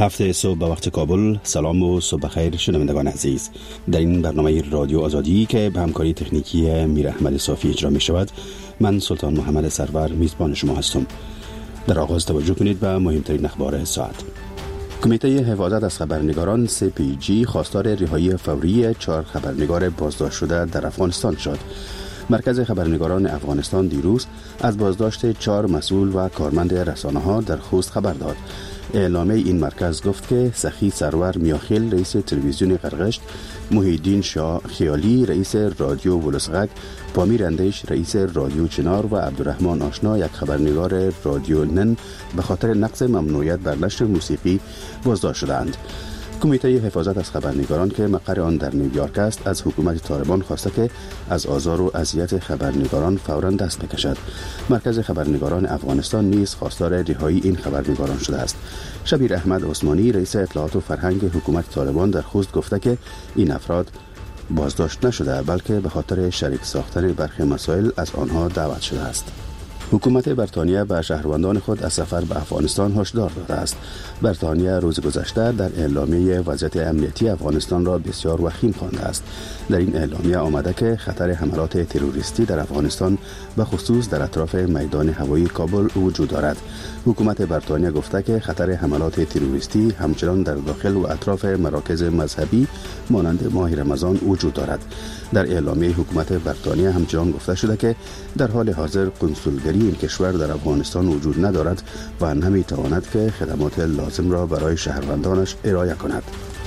هفته صبح به وقت کابل. سلام و صبح خیر شنوندگان عزیز. در این برنامه رادیو آزادی که به همکاری تکنیکی میر احمد صافی اجرا می شود، من سلطان محمد سرور میزبان شما هستم. در آغاز توجه کنید به مهمترین اخبار ساعت. کمیته حفاظت از خبرنگاران CPG خواستار رهایی فوری 4 خبرنگار بازداشت شده در افغانستان شد. مرکز خبرنگاران افغانستان دیروز از بازداشت 4 مسئول و کارمند رسانه‌ها در خوست خبر داد. اعلامیه این مرکز گفت که سخی سرور میاخیل رئیس تلویزیون قرقشت، محیدین شاه خیالی رئیس رادیو ولسغک، پامیر اندیش رئیس رادیو چنار و عبدالرحمن آشنا یک خبرنگار رادیو نن به خاطر نقض ممنوعیت بر نشر موسیقی بازداشت شدند. کمیته حفاظت از خبرنگاران که مقر آن در نیویورک است از حکومت طالبان خواسته که از آزار و اذیت خبرنگاران فوراً دست بکشد. مرکز خبرنگاران افغانستان نیز خواستار رهایی این خبرنگاران شده است. شبیر احمد عثمانی رئیس اطلاعات و فرهنگ حکومت طالبان در خوست گفته که این افراد بازداشت نشده بلکه به خاطر شریک ساختن برخی مسائل از آنها دعوت شده است. حکومت بریتانیا به شهروندان خود از سفر به افغانستان هشدار داده است. بریتانیا روز گذشته در اعلامیه وضعیت امنیتی افغانستان را بسیار وخیم خوانده است. در این اعلامیه آمده که خطر حملات تروریستی در افغانستان به خصوص در اطراف میدان هوایی کابل وجود دارد. حکومت بریتانیا گفته که خطر حملات تروریستی همچنان در داخل و اطراف مراکز مذهبی مانند ماه رمضان وجود دارد. در اعلامیه حکومت بریتانیا همچنان گفته شده که در حال حاضر کنسولگری این کشور در افغانستان وجود ندارد و نمیتواند که خدمات لازم را برای شهروندانش ارائه کند.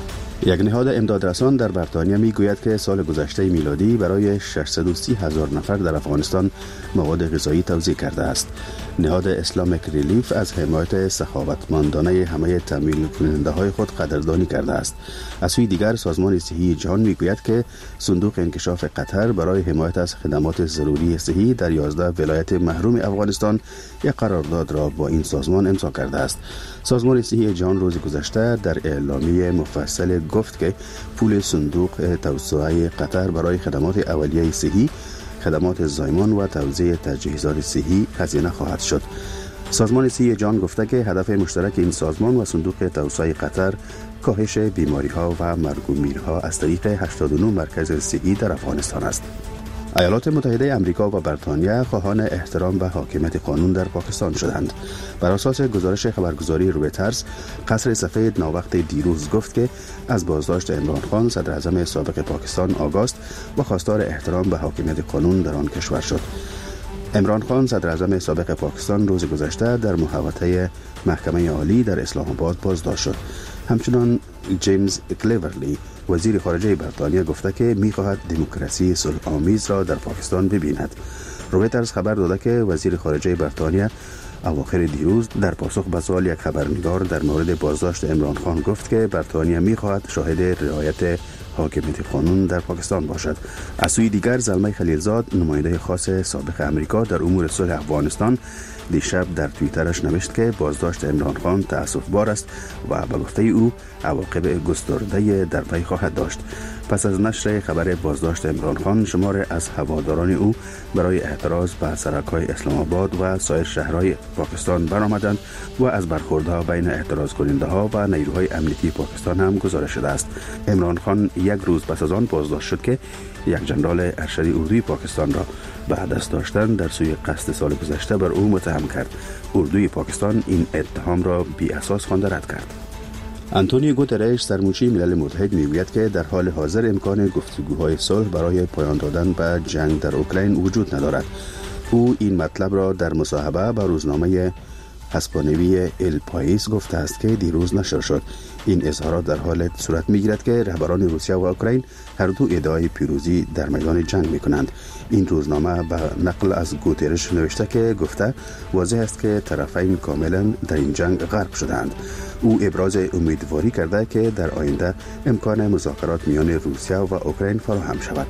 یک نهاد امدادرسان در بریتانیا میگوید که سال گذشته میلادی برای 630,000 نفر در افغانستان مواد غذایی توزیع کرده است. نهاد اسلامیک ریلیف از حمایت سخاوتمندانه همه تامین کننده های خود قدردانی کرده است. از سوی دیگر سازمان صحی جهان میگوید که صندوق انکشاف قطر برای حمایت از خدمات ضروری صحی در 11 ولایت محروم افغانستان یک قرارداد را با این سازمان امضا کرده است. سازمان صحی جهان روز گذشته در اعلامیه مفصل گفت که پول صندوق توسعه قطر برای خدمات اولیه صحی، خدمات زایمان و توزیع تجهیزات صحی هزینه خواهد شد. سازمان صحی جهان گفته که هدف مشترک این سازمان و صندوق توسعه قطر کاهش بیماری‌ها و مرگ و میرها از طریق 89 مرکز صحی در افغانستان است. ایالات متحده آمریکا و بریتانیا خواهان احترام به حاکمیت قانون در پاکستان شدند. بر اساس گزارش خبرگزاری رویترز، قصر سفید ناوقت دیروز گفت که از بازداشت عمران خان صدر اعظم سابق پاکستان آگاست و خواستار احترام به حاکمیت قانون در آن کشور شد. عمران خان صدر اعظم سابق پاکستان روز گذشته در محوطه محکمه عالی در اسلام آباد بازداشت شد. همچنان جیمز کلیورلی وزیر خارجه بریتانیا گفته که می‌خواهد دموکراسی صلح آمیز را در پاکستان ببیند. رویترز خبر داده که وزیر خارجه بریتانیا اواخر دیروز در پاسخ به سوال یک خبرنگار در مورد بازداشت عمران خان گفت که بریتانیا می‌خواهد شاهد رعایت حاکمیت قانون در پاکستان باشد. از سوی دیگر زلمه خلیلزاد نماینده خاص سابق امریکا در امور صلح افغانستان دیشب در توییترش نوشت که بازداشت عمران خان تأسف‌بار است و به گفته او عواقب گسترده در پی خواهد داشت. پس از نشر خبر بازداشت عمران خان، شمار از هواداران او برای اعتراض به سرک‌های اسلام آباد و سایر شهرهای پاکستان برآمدند و از برخوردها بین اعتراض کننده‌ها و نیروهای امنیتی پاکستان هم گزارش شده است. عمران خان یک روز پس از آن بازداشت شد که یک جنرال ارشد اردوی پاکستان را به دست داشتن در سوی قصد سال گذشته بر او متهم کرد. اردوی پاکستان این اتهام را بی اساس خوانده رد کرد. آنتونیو گوترش سرموشی ملل متحد میگوید که در حال حاضر امکان گفتگوهای صلح برای پایان دادن به جنگ در اوکراین وجود ندارد. او این مطلب را در مصاحبه با روزنامه اسپانیوی ال پایس گفته است که دیروز نشر شد. این اظهارات در حال صورت میگیرد که رهبران روسیه و اوکراین هر دو ادعای پیروزی در میدان جنگ میکنند. این روزنامه به نقل از گوترش نوشته که گفته واضح است که طرفین کاملا در این جنگ غرق شدند. او ابراز امیدواری کرده که در آینده امکان مذاکرات میان روسیه و اوکراین فراهم شود.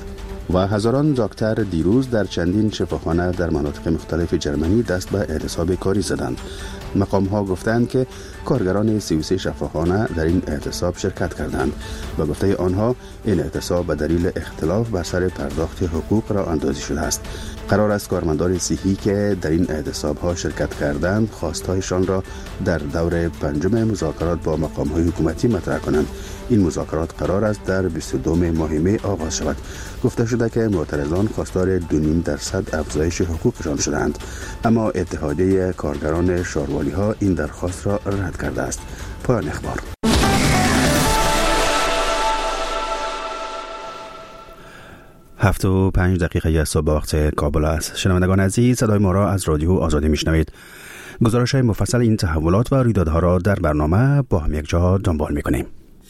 و هزاران دکتر دیروز در چندین شفاخانه در مناطق مختلف جرمنی دست به اعتصاب کاری زدند. مقام ها گفتند که کارگران 33 شفاخانه در این اعتصاب شرکت کردند و گفته آنها این اعتصاب به دلیل اختلاف بر سر پرداخت حقوق را اندازی شده است. قرار است کارمندان صحی که در این اعتصاب ها شرکت کردند خواستهایشان را در دور پنجم مذاکرات با مقام های حکومتی مطرح کنند. این مذاکرات قرار است در 22 ماه می آغاز شود. گفته شده که معترضان خواستار 2.5% افزایش حقوقشان شدند، اما اتحادیه کارگران شاروالی ها این درخواست را رد کرده است. پایان اخبار. هفت و 5 دقیقه صبح وقت کابل است. شنوندگان عزیز، صدای ما را از رادیو آزادی میشنوید. گزارش‌های مفصل این تحولات و رویدادها را در برنامه با هم یک جا دنبال می‌کنیم.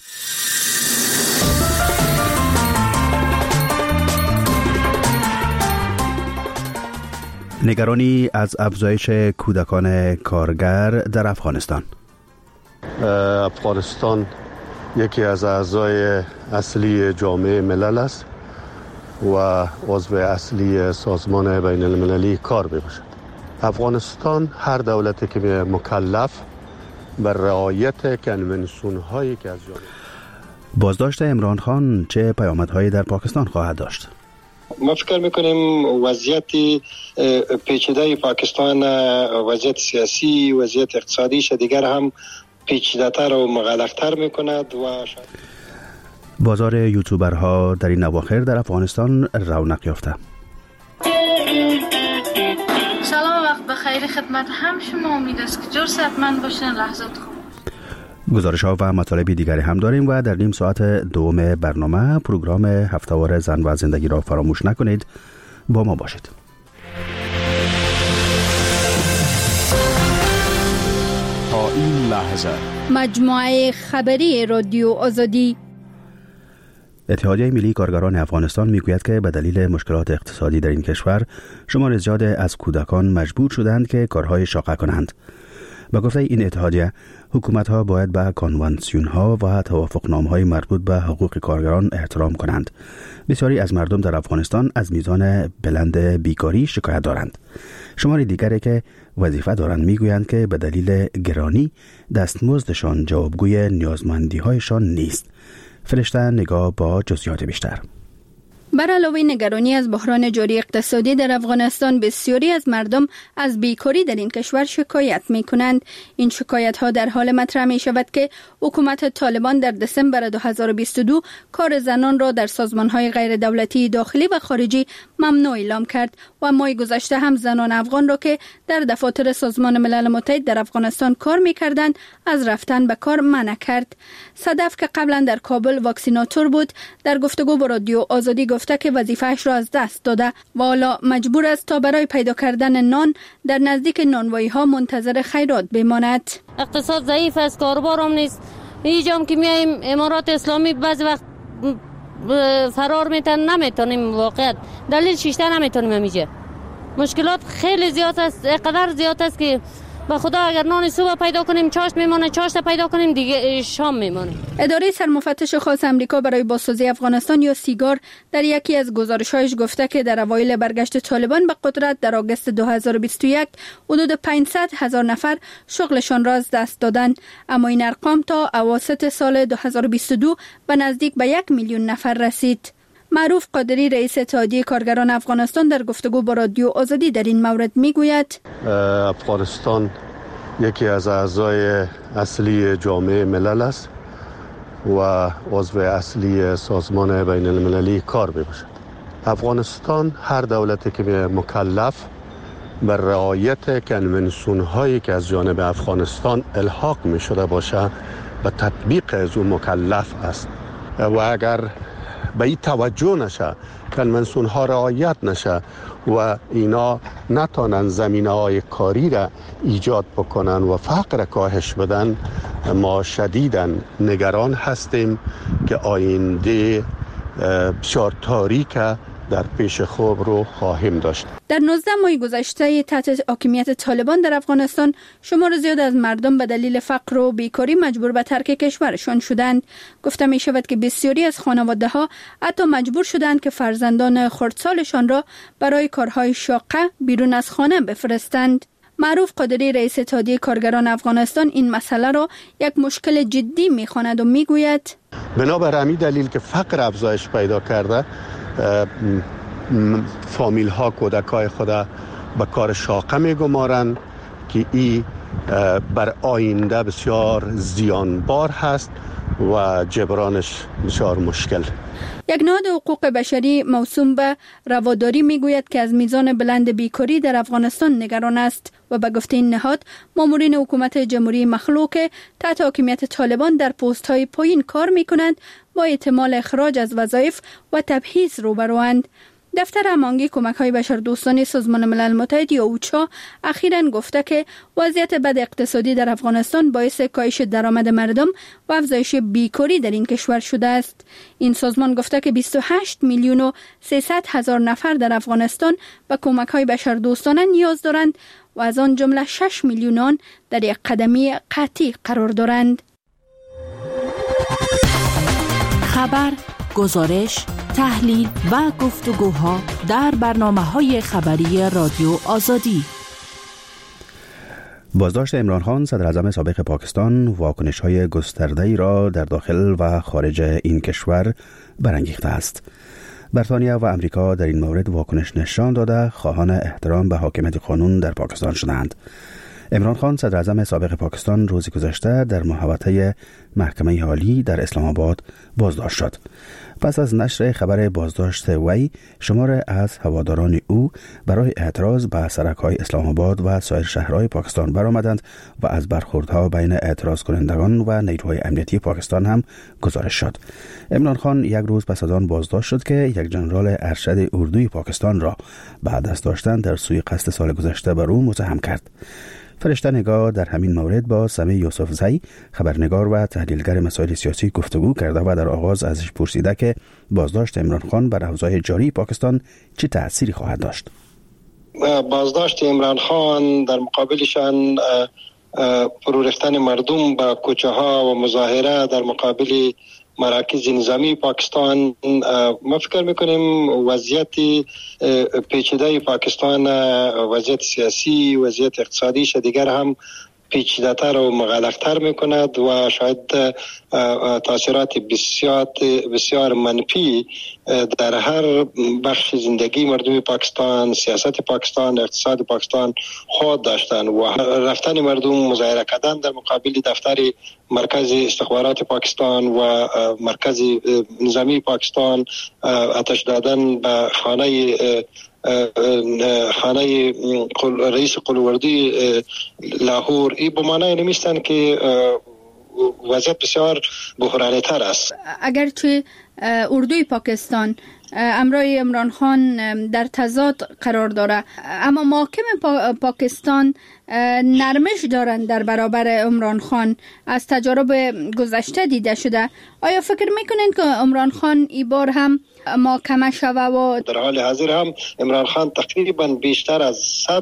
نگرانی از افزایش کودکان کارگر در افغانستان. افغانستان یکی از اعضای اصلی جامعه ملل است و عضو اصلی سازمان بین المللی کار میباشد. افغانستان هر دولتی که مکلف بر رعایت کنونسیون هایی که از جانب بازداشت عمران خان چه پیامدهایی در پاکستان خواهد داشت؟ ما فکر میکنیم وضعیت پیچیده پاکستان، وضعیت سیاسی، وضعیت اقتصادیش دیگر هم پیچیده‌تر و مغلق‌تر میکند و بازار یوتیوبرها در این اواخر در افغانستان رونق یافته. سلام، وقت بخیر خدمت هم شما. امید است که جور صحتمند باشین. لحظات خوب. گزارش‌ها و مطالب دیگری هم داریم و در نیم ساعت دوم برنامه پروگرام هفته‌وار زن و زندگی را فراموش نکنید. با ما باشید. تا این لحظه مجموعه خبری رادیو آزادی. اتحادیه ملی کارگران افغانستان میگوید که به دلیل مشکلات اقتصادی در این کشور شمار زیاد از کودکان مجبور شدند که کارهای شاقه کنند. با گفته این اتحادیه، حکومت‌ها باید به کنوانسیون‌ها و توافقنامه‌های مربوط به حقوق کارگران احترام کنند. بسیاری از مردم در افغانستان از میزان بلند بیکاری شکایت دارند. شمار دیگری که وظیفه دارند میگویند که به دلیل گرانی دستمزدشان جوابگوی نیازمندی‌هایشان نیست. فرشته نگاه با جزئیات بیشتر. بر علاوه نگرانی از بحران جاری اقتصادی در افغانستان، بسیاری از مردم از بیکاری در این کشور شکایت می کنند. این شکایت ها در حال مطرح می شود که حکومت طالبان در دسامبر 2022 کار زنان را در سازمان های غیر دولتی داخلی و خارجی ممنوع اعلام کرد و ماه گذشته هم زنان افغان را که در دفاتر سازمان ملل متحد در افغانستان کار می کردند از رفتن به کار منع کرد. صدف که قبلا در کابل واکسیناتور بود، در گفتگو با رادیو آزادی گفته که وظیفه‌اش را از دست داده و حالا مجبور است تا برای پیدا کردن نان در نزدیک نانوایی‌ها منتظر خیرات بماند. اقتصاد ضعیف است، کاروبار هم نیست. اینجا که میایم امارات اسلامی بعضی وقت فرار نمیتونیم، واقعا دلیل شیشته نمیتونیم. اینجا مشکلات خیلی زیاد است، قدر زیاد است که به خدا اگر نان صبح پیدا کنیم چاشت میمونه، چاشت پیدا کنیم دیگه شام میمونه. اداره سرمفتش خاص امریکا برای بازسازی افغانستان یا سیگار در یکی از گزارش‌هایش گفته که در اوایل برگشت طالبان به قدرت در آگوست 2021 حدود 500,000 نفر شغلشان را از دست دادند، اما این ارقام تا اواسط سال 2022 به نزدیک به 1,000,000 نفر رسید. معروف قادری رئیس اتحادیه کارگران افغانستان در گفتگو با رادیو آزادی در این مورد میگوید افغانستان یکی از اعضای اصلی جامعه ملل است و عضو اصلی سازمان بین المللی کار میباشد. افغانستان هر دولتی که مکلف بر رعایت کنونسیون هایی که از جانب افغانستان الحاق می شده باشه به تطبیق از اون مکلف است و اگر به این توجه نشه، کنونسیون ها رعایت نشه و اینا نتونن زمینه های کاری را ایجاد بکنن و فقر کاهش بدن، ما شدیداً نگران هستیم که آینده بسیار تاریک در پیش خوب رو خواهیم داشت. در 19 ماه گذشته تحت حاکمیت طالبان در افغانستان شمار زیاد از مردم به دلیل فقر و بیکاری مجبور به ترک کشورشان شدند. گفته می شود که بسیاری از خانواده ها حتی مجبور شدند که فرزندان خردسالشان را برای کارهای شاقه بیرون از خانه بفرستند. معروف قادری رئیس اتحادیه کارگران افغانستان این مسئله را یک مشکل جدی می‌خواند و میگوید بنابر همین دلیل که فقر افزایش پیدا کرده، فامیل ها کودکای خود به کار شاقه میگمارند که این بر آینده بسیار زیانبار هست و جبرانش بسیار مشکل. یک نهاد حقوق بشری موسوم به رواداری میگوید که از میزان بلند بیکاری در افغانستان نگران است و به گفته این نهاد مامورین حکومت جمهوری مخلوع تحت حاکمیت طالبان در پست های پایین کار میکنند با احتمال اخراج از وظایف و تبعیض روبروند. دفتر هماهنگی کمک‌های بشردوستانه سازمان ملل متحد یا اوچا اخیراً گفته که وضعیت بد اقتصادی در افغانستان باعث کاهش درآمد مردم و افزایش بیکاری در این کشور شده است. این سازمان گفته که 28 میلیون و 300 هزار نفر در افغانستان به کمک‌های بشردوستانه نیاز دارند و از آن جمله 6 میلیون آن در یک قدمی قطعی قرار دارند. خبر، گزارش، تحلیل و گفتگوها در برنامه‌های خبری رادیو آزادی. بازداشت عمران خان صدراعظم سابق پاکستان واکنش‌های گسترده‌ای را در داخل و خارج این کشور برانگیخته است. بریتانیا و امریکا در این مورد واکنش نشان داده خواهان احترام به حاکمیت قانون در پاکستان شدند. عمران خان صدراعظم سابق پاکستان روز گذشته در محوطه محکمه عالی در اسلام آباد بازداشت شد. پس از نشر خبر بازداشت وی، شمار از هواداران او برای اعتراض به سرک‌های اسلام آباد و سایر شهرهای پاکستان برآمدند و از برخوردها بین اعتراض کنندگان و نیروهای امنیتی پاکستان هم گزارش شد. عمران خان یک روز پس از آن بازداشت شد که یک ژنرال ارشد اردوی پاکستان را بعد دست داشتن در سوی قصد سال گذشته بر او متهم کرد. فرشته نگاه در همین مورد با سمی یوسفزئی، خبرنگار و تحلیلگر مسائل سیاسی گفتگو کرده و در آغاز ازش پرسیده که بازداشت عمران خان بر اوضاع جاری پاکستان چه تأثیری خواهد داشت. بازداشت عمران خان در مقابلشان فرو رفتن مردم به کوچه ها و مظاهره در مقابل مراکز نظامی پاکستان، ما فکر میکنیم وضعیت پیچیده پاکستان، وضعیت سیاسی، وضعیت اقتصادیش دیگر هم پیچیده‌تر و مغلق‌تر میکند و شاید تاثیرات بسیار منفی در هر بخش زندگی مردم پاکستان، سیاست پاکستان، اقتصاد پاکستان خود داشتند و رفتن مردم مظاهره کردن در مقابل دفتر مرکز استخبارات پاکستان و مرکز نظامی پاکستان، آتش دادن به خانه رئیس قلووردی لاهور، این به معنای نمیستن که وضعیت بسیار بحرانی تر است. اگرچه اردوی پاکستان امرای عمران خان در تضاد قرار داره، اما محاکم پاکستان نرمش دارند در برابر عمران خان. از تجارب گذشته دیده شده. آیا فکر میکنین که عمران خان این بار هم محاکمه شوه؟ و در حال حاضر هم عمران خان تقریبا بیشتر از 100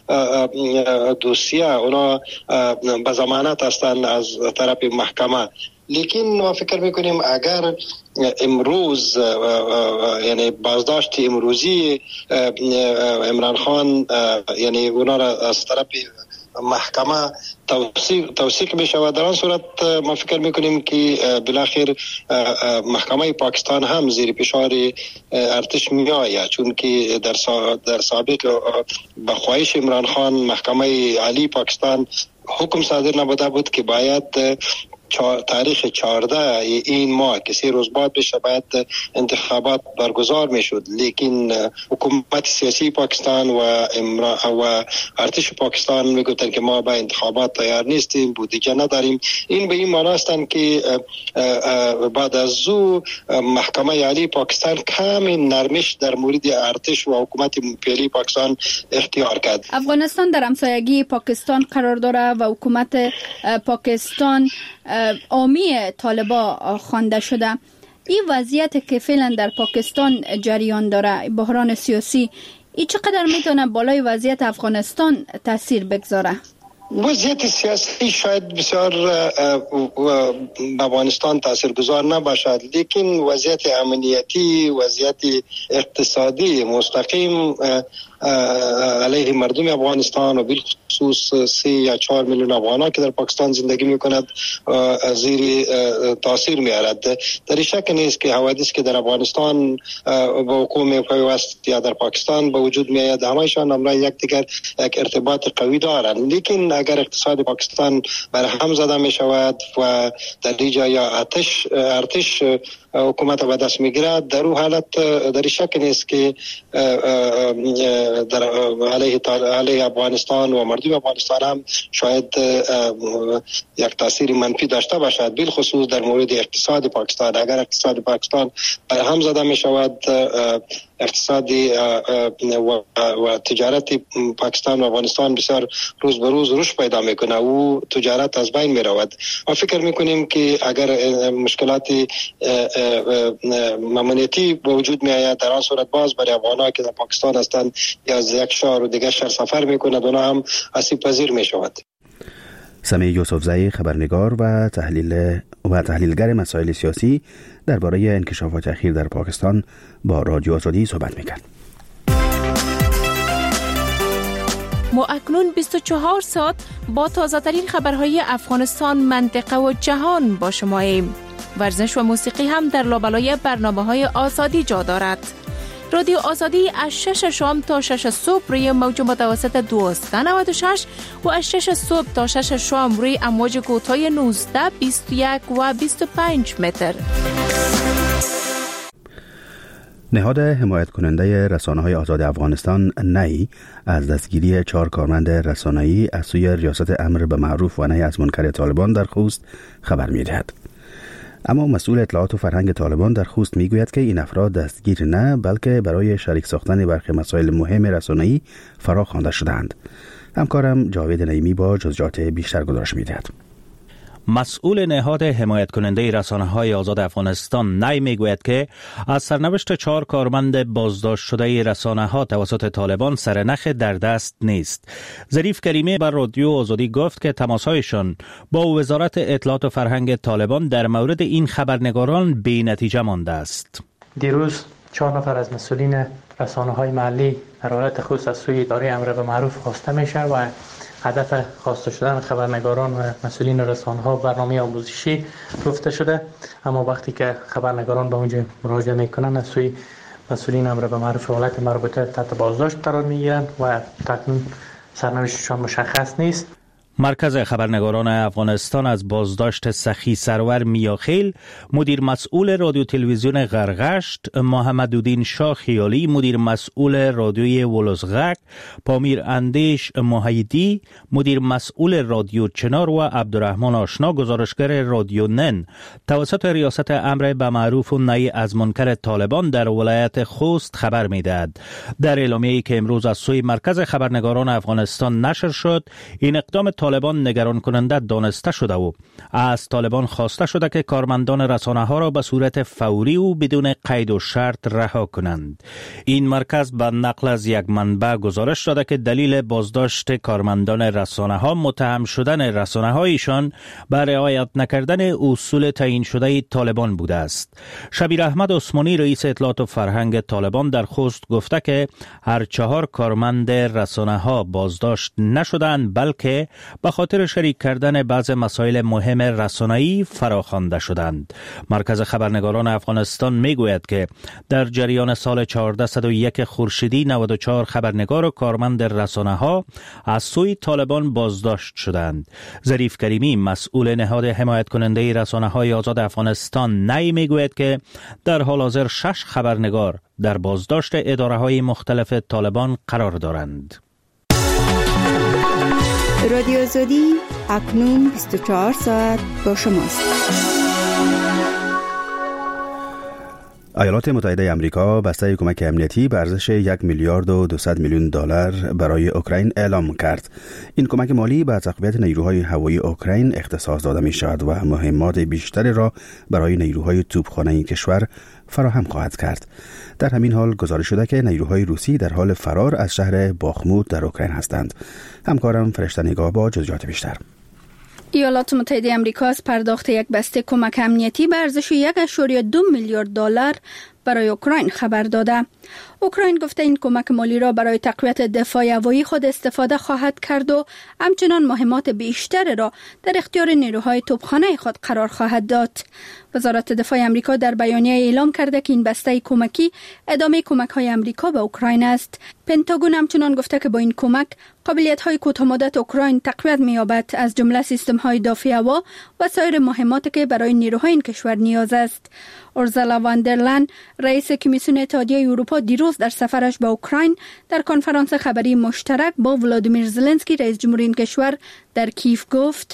دوسیه اونا به ضمانت هستند از طرف محکمه. لیکن ما فکر میکنیم اگر امروز یعنی بازداشت امروزی عمران خان یعنی اونا را از طرف محکمه توثیق بشه، در آن صورت ما فکر میکنیم که بالاخره محکمه پاکستان هم زیر فشار ارتش می آید، چون که در سابق به خواهش عمران خان محکمه عالی پاکستان حکم صادر نبوده بود که باید تاریخ 14 این ماه که 3 روز بعد بشه باید انتخابات برگزار میشد، لیکن حکومت سیاسی پاکستان و ارتش پاکستان میگفتن که ما به انتخابات تیار نیستیم، بودجه نداریم. این به این معنی هستند که بعد از او محکمه عالی پاکستان کم نرمش در مورد ارتش و حکومت فعلی پاکستان اختیار کرد. افغانستان در همسایگی پاکستان قرار داره و حکومت پاکستان حامی طالبان خوانده شده. این وضعیت که فعلا در پاکستان جریان داره، بحران سیاسی، این چقدر میتونه بالای وضعیت افغانستان تاثیر بگذاره؟ وضعیت سیاسی شاید بسیار افغانستان تاثیرگذار نباشد، لیکن وضعیت امنیتی، وضعیت اقتصادی مستقیم علیه مردم افغانستان و بالخصوص 3 یا 4 میلیون افغانان که در پاکستان زندگی میکنند زیر تاثیر میارد. در این شک نیست که حوادث که در افغانستان با حکومت پیوست یا در پاکستان به وجود میآید، همایشان همراه یکدیگر یک ارتباط قوی دارند. لیکن اگر اقتصاد پاکستان برهم زده می شود و در اینجا یا ارتش حکومت به دست میگیرد، در اون حالت در شک نیست که در علیه افغانستان و مردم افغانستان هم شاید یک تاثیر منفی داشته باشد، بالخصوص در مورد اقتصاد پاکستان. اگر اقتصاد پاکستان برهم زده می شود، اقتصادی و تجارت پاکستان و افغانستان بسیار روز به روز رشد پیدا میکنه و تجارت از بین می رود. ما فکر میکنیم که اگر مشکلات امنیتی به وجود می آید، در آن صورت باز برای افغانان که در پاکستان هستند یا از یک شهر و دیگر شهر سفر میکنند، اونا هم آسیب پذیر می شود. سمیع یوسفزئی، خبرنگار و تحلیلگر مسائل سیاسی، درباره انکشافات اخیر در پاکستان با رادیو آزادی صحبت می‌کرد. ما اکنون 24 ساعت با تازه‌ترین خبرهای افغانستان، منطقه و جهان با شماییم. ورزش و موسیقی هم در لابلای برنامه‌های آزادی جا دارد. رادیو آزادی از 6 شام تا 6 صبح روی موج متوسط 1296 و از 6 صبح تا 6 شام روی امواج کوتاه 19، 21 و 25 متر. نهاد حمایت کننده رسانه‌های آزاد افغانستان نی از دستگیری 4 کارمند رسانه‌ای از سوی ریاست امر به معروف و نهی از منکر طالبان در خوست خبر می‌دهد. اما مسئول اطلاعات و فرهنگ طالبان در خوست میگوید که این افراد دستگیر نه، بلکه برای شریک ساختن برخی مسائل مهم رسانه‌ای فرا خوانده شدند. همکارم جاوید نعیمی با جزئیات بیشتر گزارش می‌دهد. مسئول نهاد حمایت کننده رسانه‌های آزاد افغانستان نی میگوید که از سرنوشت 4 کارمند بازداشت شده رسانه‌ها توسط طالبان سرنخ در دست نیست. ظریف کریمی بر رادیو آزادی گفت که تماس‌هایشان با وزارت اطلاعات و فرهنگ طالبان در مورد این خبرنگاران بی نتیجه مانده است. دیروز 4 نفر از مسئولین رسانه‌های محلی در حالت خصوص از سوی اداره امر به معروف خواسته میشه و هدف خواسته شدن خبرنگاران و مسئولین رسانه‌ها برنامه آموزشی گفته شده، اما وقتی که خبرنگاران به اونجا مراجعه میکنن از سوی مسئولین امر به معروف حالت مربوطه تحت بازداشت قرار میگیرن و تکنون سرنوشتشان مشخص نیست. مرکز خبرنگاران افغانستان از بازداشت سخی سرور میاخیل، مدیر مسئول رادیو تلویزیون غرغشت، محمدالدین شاه خیالی، مدیر مسئول رادیوی ولوزغک، پامیر اندیش محیدی، مدیر مسئول رادیو چنار و عبدالرحمن آشنا، گزارشگر رادیو نن، توسط ریاست امر به معروف و نهی از منکر طالبان در ولایت خوست خبر میدهد. در اعلامیه‌ای که امروز از سوی مرکز خبرنگاران افغانستان نشر شد، این اقدام طالبان نگران کننده دانسته شده و از طالبان خواسته شده که کارمندان رسانه‌ها را به صورت فوری و بدون قید و شرط رها کنند. این مرکز به نقل از یک منبع گزارش داده که دلیل بازداشت کارمندان رسانه‌ها متهم شدن رسانه‌هایشان به رعایت نکردن اصول تعیین شده طالبان بوده است. شبیر احمد عثمانی، رئیس اطلاعات و فرهنگ طالبان در خوست گفته که هر 4 کارمند رسانه‌ها بازداشت نشدند، بلکه به خاطر شریک کردن بعض مسائل مهم رسانه‌ای فراخوانده شدند. مرکز خبرنگاران افغانستان میگوید که در جریان سال 1401 خورشیدی 94 خبرنگار و کارمند رسانه‌ها از سوی طالبان بازداشت شدند. ظریف کریمی، مسئول نهاد حمایت کننده رسانه‌های آزاد افغانستان نی میگوید که در حال حاضر 6 خبرنگار در بازداشت اداره‌های مختلف طالبان قرار دارند. رادیو آزادی اکنون 24 ساعت با شماست. ایالات متحده آمریکا بسته کمک امنیتی به ارزش 1 میلیارد و 200 میلیون دلار برای اوکراین اعلام کرد. این کمک مالی به تقویت نیروهای هوایی اوکراین اختصاص داده می شود و مهمات بیشتری را برای نیروهای توپخانه این کشور فراهم خواهد کرد. در همین حال گزارش شده که نیروهای روسی در حال فرار از شهر باخموت در اوکراین هستند. همکارم فرشته نگاه با جزئیات بیشتر. ایالات متحده آمریکا از پرداخت یک بسته کمک امنیتی به ارزش 1.2 میلیارد دلار برای اوکراین خبر داده. اوکراین گفته این کمک مالی را برای تقویت دفاع هوایی خود استفاده خواهد کرد و همچنان مهمات بیشتر را در اختیار نیروهای توپخانه خود قرار خواهد داد. وزارت دفاع آمریکا در بیانیه اعلام کرده که این بسته کمکی ادامه کمک‌های آمریکا به اوکراین است. پنتاگون همچنان گفته که با این کمک قابلیت‌های کوتاه‌مدت اوکراین تقویت می‌یابد، از جمله سیستم‌های دفاع هوا و سایر مهماتی که برای نیروهای این کشور نیاز است. اورسولا واندرلن، رئیس کمیسیون اتحادیه اروپا، دیروز در سفرش به اوکراین در کنفرانس خبری مشترک با ولادیمیر زلنسکی رئیس جمهوری این کشور در کیف گفت: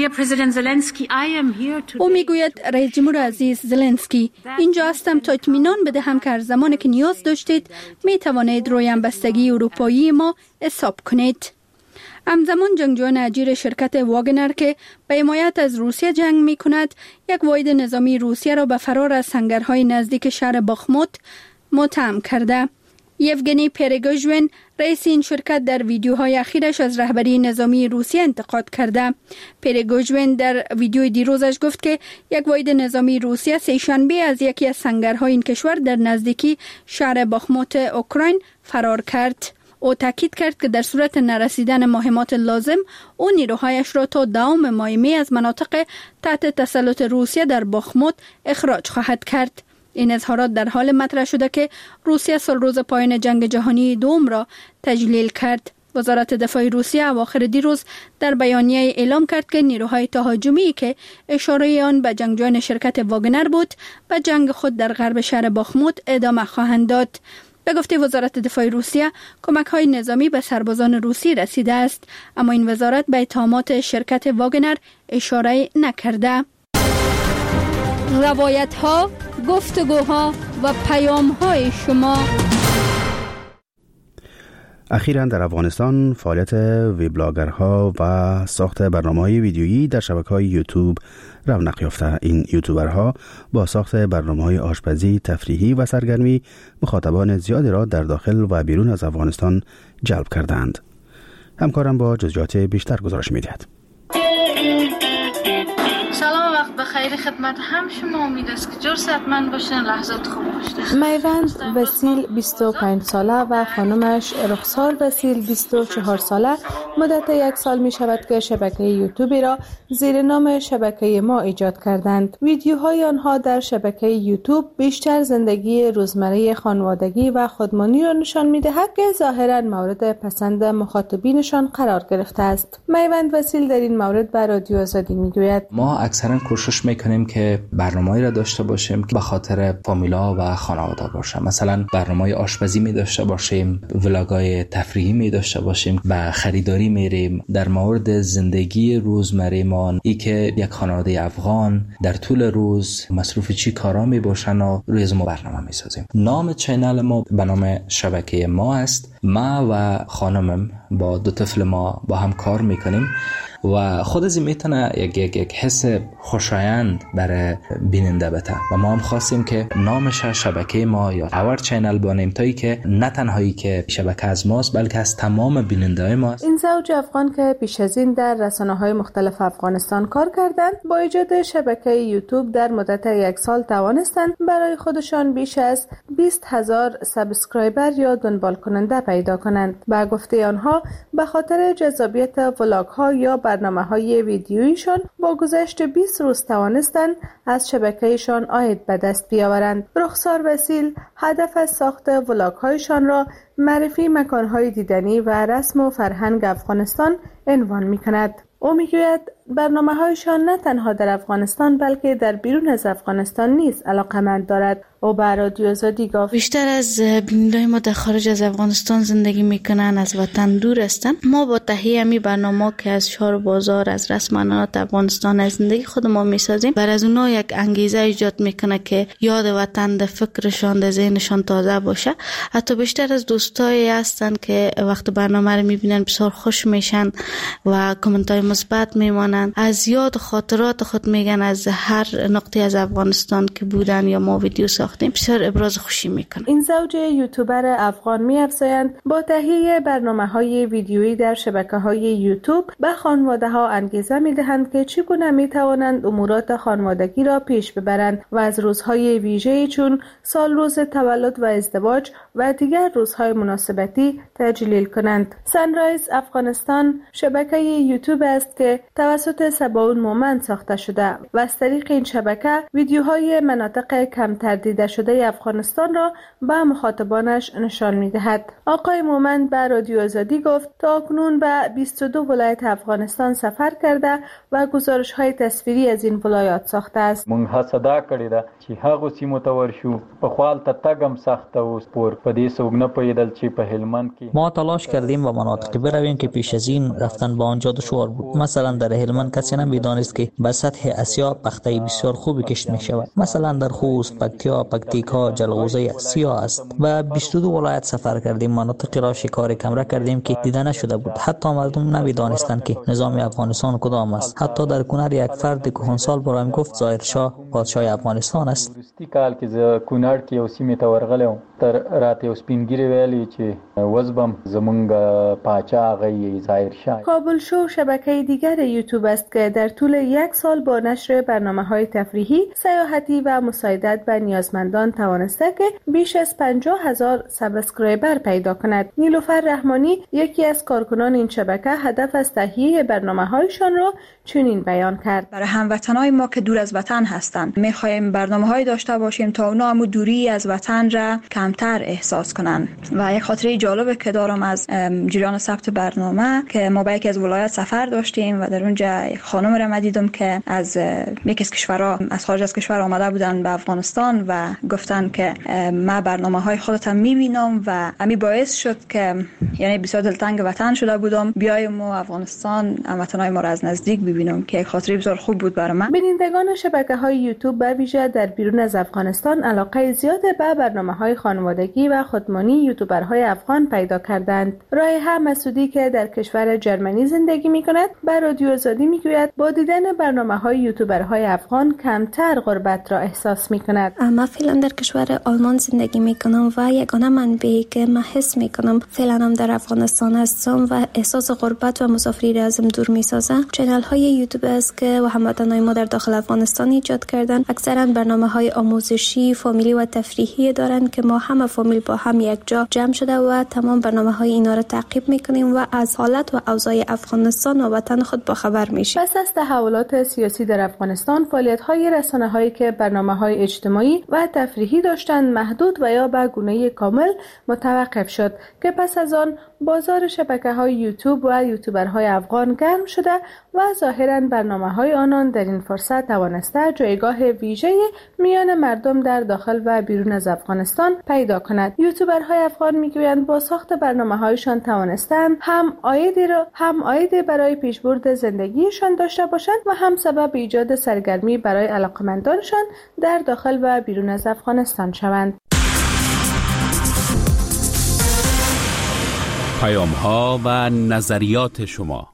او میگوید رئیس جمهور عزیز زلنسکی، اینجا هستم تا اطمینان بدهم که هر زمانی که نیاز داشتید می توانید روی همبستگی اروپایی ما حساب کنید. همزمان جنگجویان اجیر شرکت واگنر که به حمایت از روسیه جنگ می کند، یک واحد نظامی روسیه را به فرار از سنگرهای نزدیک شهر باخموت متهم کرده. یوگنی پریگوژین، رئیس این شرکت، در ویدیوهای اخیرش از رهبری نظامی روسیه انتقاد کرده. پریگوژین در ویدیوی دیروزش گفت که یک واحد نظامی روسیه سه‌شنبه از یکی از سنگرهای این کشور در نزدیکی شهر باخموت اوکراین فرار کرد. او تاکید کرد که در صورت نرسیدن مهمات لازم، او نیروهایش را تا دوام ماه می از مناطق تحت تسلط روسیه در باخموت اخراج خواهد کرد. این اظهارات در حال مطرح شده که روسیه سال روز پایان جنگ جهانی دوم را تجلیل کرد. وزارت دفاع روسیه اواخر دیروز در بیانیه اعلام کرد که نیروهای تهاجمی که اشاره آن به جنگجویان شرکت واگنر بود، به جنگ خود در غرب شهر باخموت ادامه خواهند داد. به گفته وزارت دفاع روسیه، کمک‌های نظامی به سربازان روسی رسیده است، اما این وزارت به اتهامات شرکت واگنر اشاره نکرده. روایت‌ها، گفتگوها و پیام‌های شما. اخیراً در افغانستان فعالیت وبلاگرها و ساخت برنامه‌های ویدیویی در شبکه‌های یوتیوب رونق یافته. این یوتیوبرها با ساخت برنامه‌های آشپزی، تفریحی و سرگرمی مخاطبان زیادی را در داخل و بیرون از افغانستان جلب کردند. همکارم با جزئیات بیشتر گزارش می‌دهد. سلام، وقت بخیر خدمت هم شما. امید است که جور صحتمند باشین، لحظات خوب باشین. میوند وسیل 25 ساله و خانمش رخسار وسیل 24 ساله مدت 1 سال می شود که شبکه یوتیوبی را زیر نام شبکه ما ایجاد کردند. ویدیوهای آنها در شبکه یوتیوب بیشتر زندگی روزمره خانوادگی و خودمانی را نشان می دهد که ظاهرا مورد پسند مخاطبینشان قرار گرفته است. میوند وسیل در این مورد به رادیو آزادی می گوید: ما اکثرا کوشش میکنیم که برنامه‌ای را داشته باشیم که به خاطر فامیلا و خانواده باشه. مثلا برنامه‌های آشپزی می داشته باشیم، ولاگ‌های تفریحی می داشته باشیم، به خریداری میریم، در مورد زندگی روزمره ما، ای که یک خانواده افغان در طول روز مصروف چی کارا می باشن و روی ما برنامه می سازیم. نام چینل ما به نام شبکه ما است. ما و خانمم با 2 طفل ما با هم کار میکنیم و خود از این میتونه یک حس خوشایند برای بیننده بده و ما هم خواستیم که نامش شبکه ما یا اور چینل بانیم، تایی که نه تنهایی که شبکه از ماست بلکه از تمام بیننده های ماست. این زوج افغان که پیش از این در رسانه‌های مختلف افغانستان کار کردند، با ایجاد شبکه یوتیوب در مدت 1 سال توانستند برای خودشان بیش از 20,000 سابسکرایبر یا دنبال کننده پیدا کنند. با گفته آنها به خاطر جذابیت ولاگ‌ها یا برنامه‌های ویدیوییشان با گذشت 20 روز توانستند از شبکه‌شان عاید به دست بیاورند. رخسار وسیل هدف از ساخت ولاگ‌هایشان را معرفی مکان‌های دیدنی و رسم و فرهنگ افغانستان عنوان می‌کند. او می‌گوید برنامه‌هایشان نه تنها در افغانستان بلکه در بیرون از افغانستان نیز علاقه‌مند دارد. او به رادیو آزادی گفت بیشتر از بینندگان ما در خارج از افغانستان زندگی میکنن، از وطن دور هستن. ما با تهیه امی برنامه که از شهر و بازار، از رسمانات افغانستان، از زندگی خود ما میسازیم، بر از اونها یک انگیزه ایجاد میکنه که یاد وطن در فکرشان، در ذهنشان تازه باشه. حتی بیشتر از دوستایی هستن که وقت برنامه رو میبینن بسیار خوش میشن و کامنت های مثبت میمانن، از یاد و خاطرات خود میگن از هر نقطه از افغانستان که بودن یا ما ویدیو ساختیم، بسیار ابراز خوشی میکنن. این زوج یوتیوبر افغان می‌افزایند با تهیه برنامه‌های ویدیویی در شبکه‌های یوتیوب به خانواده‌ها انگیزه می‌دهند که چگونه می‌توانند امورات خانوادگی را پیش ببرند و از روزهای ویژه‌ای چون سال روز تولد و ازدواج و دیگر روزهای مناسبتی تجلیل کنند. سانرایز افغانستان شبکه یوتیوب است که توسط سباون مومند ساخته شده و از طریق این شبکه ویدیوهای مناطق کمتر دیده شده افغانستان را به مخاطبانش نشان می‌دهد. آقای مومند به رادیو آزادی گفت تا اکنون به 22 ولایت افغانستان سفر کرده و گزارش‌های تصویری از این ولایات ساخته است. مونږ هڅه دا کړې ده چې هغه سیمو ته ورشو په خپل ته تګم سخت او سپور په دې څوک نه پیدل چې په هلمند کې ما تلاش کردیم و مناطقی برویم که پیش از این رفتن به آنجا دشوار بود. مثلا در هلمند کسی نمی‌دانست که به سطح اسیا پخته بسیار خوبی کشت می‌شود. مثلا در خوست، پکتیا، پکتیکا، جلغوزه سیاه است. و 22 ولایت سفر کردیم، مناطقی را شکار کمره کردیم که دیده نشده بود. حتی مردم نمی‌دانستند که نظام افغانستان کدام است. حتی در کنر یک فرد کهنسال برایم گفت ظاهرشاه پادشاه افغانستان است. کال کې ز کونړ کې او سیمه ته ورغلم تر راته سپینګری ویلي چې وزبم زمونږ پاچا غي ظاهرشاه. کابل شو شبکه دیگر یوتیوب است که در طول یک سال با نشر برنامه‌های تفریحی، سیاحتی و مساعدت به نیازمندان توانسته که بیش از 50,000 سابسکرایبر پیدا کند. نیلوفر رحمانی یکی از کارکنان این شبکه هدف از تهیه برنامه‌هایشان را چنین بیان کرد: برای هموطنان ما که دور از وطن هستند می‌خواهیم برنامه‌های داشته باشیم تا اونا هم دوری از وطن را کمتر احساس کنند. و یک خاطره جالبه که دارم از جریان ثبت برنامه که ما به یکی از ولایت سفر داشتیم و در اونجا یک خانم را دیدم که از یکی از کشورها از خارج از کشور آمده بودن به افغانستان و گفتن که ما برنامه‌های خودتم می‌بینم و امی باعث شد که یعنی بسیار دلتنگ وطن شده بودم بیایم و افغانستان هموطنان ما را از نزدیک ببینم که یک خاطره بسیار خوب بود برای من. بینندگان شبکه‌های یوتیوب به ویژه در بیرون از افغانستان علاقه زیاد به برنامه‌های خانوادگی و خودمانی یوتیوبرهای افغان پیدا کردند. رایحه مسعودی که در کشور جرمنی زندگی می‌کند به رادیو آزادی می‌گوید با دیدن برنامه‌های یوتیوبرهای افغان کمتر غربت را احساس می‌کند. من فعلا در کشور آلمان زندگی می‌کنم و یگانه منبعی که من حس می‌کنم فعلا هم در افغانستان هستم و احساس غربت و مسافری را ازم دور می‌سازه. چنل‌های یوتیوب است که هموطنان ما در داخل افغانستان ایجاد کردن. اکثرا برنامه‌های آموزشی، فامیلی و تفریحی دارند که ما همه فامیل با هم یک جا جمع شده و تمام برنامه‌های اینا را تعقیب می‌کنیم و از حالت و اوضاع افغانستان و وطن خود با خبر میشیم. پس از تحولات سیاسی در افغانستان، فعالیت‌های رسانه‌هایی که برنامه‌های اجتماعی و تفریحی داشتند محدود و یا به گونه کامل متوقف شد که پس از آن بازار شبکه‌های یوتیوب و یوتیوبرهای افغان گرم شده و ظاهراً برنامه‌های آنان در این فرصت توانسته جایگاه ویژه میان مردم در داخل و بیرون از افغانستان پیدا کند. یوتیوبرهای افغان میگویند با ساخت برنامه‌هایشان توانستند هم عایدی برای پیشبرد زندگیشان داشته باشند و هم سبب ایجاد سرگرمی برای علاقمندانشان در داخل و بیرون از افغانستان شوند. پیام‌ها و نظریات شما.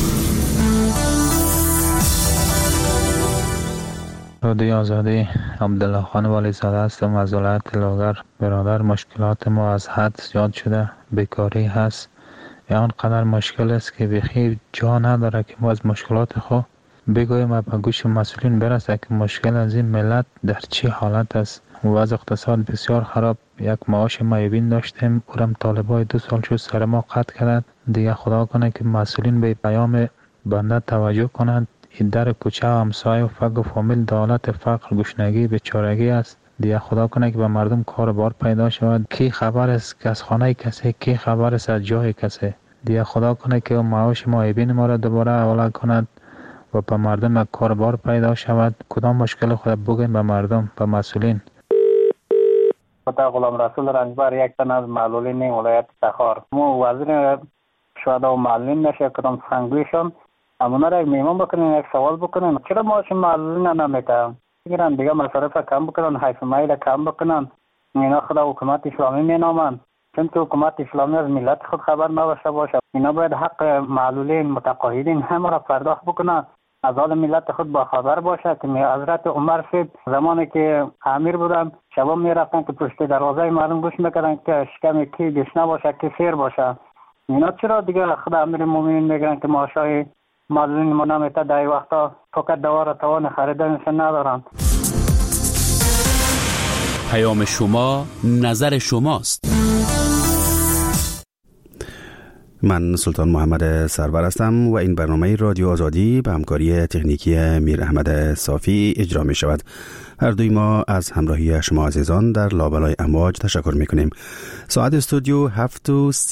رادیو آزادی، عبدالله خان والی زاده هستم از ولایت لاغر. برادر، مشکلات ما از حد زیاد شده، بیکاری هست، آنقدر مشکل است که بخیر جا نداره که ما از مشکلات خود بگویم و به گوش مسئولین برسه که مشکل از این ملت در چه حالت است. وضع اقتصاد بسیار خراب. یک معاش معیوبین داشتیم، اورم طالبای 2 سال شد سر ما قطع کردند. دیگه خدا کنه که مسئولین به پیام بنده توجه کنند. این در کوچه و همسایه و فقر و فامیل دولت فقر، گشنگی، بیچارگی است. دیگه خدا کنه که به مردم کار بار پیدا شود. کی خبر است که از خانه کسی، کی خبر است از جای کسی. دیگه خدا کنه که معاش معیوبین ما را دوباره حواله کند و به مردم کاربار پیدا شود. کدام مشکل خود بگیم به مردم، به مسئولین. تا غلام رسول رنجبر یک تن از معلولین ولایت تخار، مو وزیر شهدا و معلولین نشه کدام سخنگویشون امونا را میمون بکنین، یک سوال بکنین چرا معاش معلولین نمیتن بگیرن، دیگه مصارف کم بکنن، حیث مایل کم بکنن. اینا خدا حکومت اسلامی مینامن، چون که حکومت اسلامی از ملت خود خبر نداشته باشه. اینا باید حق معلولین متقاعدین همه را پرداخت بکنن، از حال ملت خود با خبر باشه. که حضرت عمر صاحب زمانی که امیر بودن شبا میرفتن که پشت دروازه مردم گوش میکردن که شکم کی گشنه باشه کی سیر باشه. اینا چرا دیگه خود امیر مومنین میگن که معاشای معلولین ما نمیته، در این وقتا فقط دوار توان خریدنش ندارن. پیام شما، نظر شماست. من سلطان محمد سرور هستم و این برنامه رادیو آزادی به همکاری تکنیکی میر احمد صافی اجرا می شود. هر دوی ما از همراهی شما عزیزان در لابلای امواج تشکر می کنیم. ساعت استودیو 7